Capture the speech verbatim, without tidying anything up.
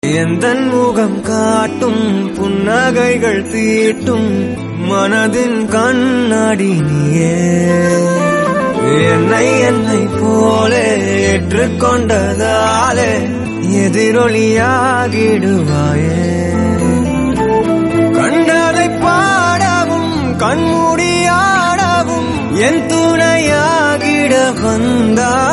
எந்தன் முகம் காட்டும் புன்னகைகள் தீட்டும் மனதின் கண்ணாடி நீயே. என்னை என்னை போலே ஏற்றுக்கொண்டதாலே எதிரொலியாகிடுவாயே. கண்டதை பாடவும் கண்மூடியாடவும் என் துணையாகிட வந்தா